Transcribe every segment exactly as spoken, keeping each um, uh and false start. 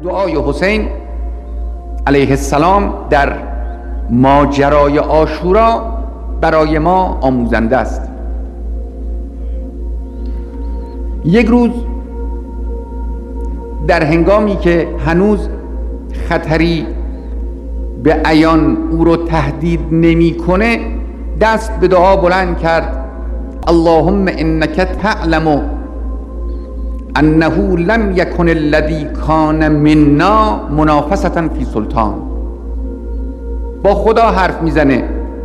دعای حسین علیه السلام در ماجرای عاشورا برای ما آموزنده است. یک روز در هنگامی که هنوز خطری به عیان او رو تهدید نمی‌کنه، دست به دعا بلند کرد: اللهم انک تعلم انه لم یکن الذی کان منا منافسة فی سلطان. با خدا حرف میزنه،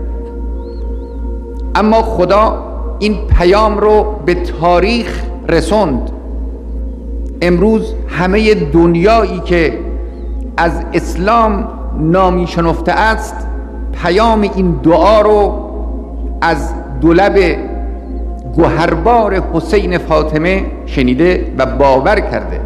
اما خدا این پیام رو به تاریخ رسوند. امروز همه دنیایی که از اسلام نامی شنفته است پیام این دعا رو از دو لب گوهربار حسین فاطمه شنیده و باور کرده.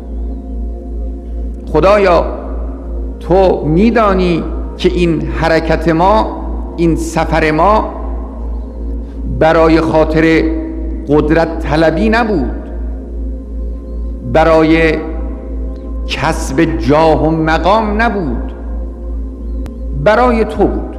خدایا تو میدانی که این حرکت ما، این سفر ما برای خاطر قدرت طلبی نبود، برای کسب جاه و مقام نبود، برای تو بود.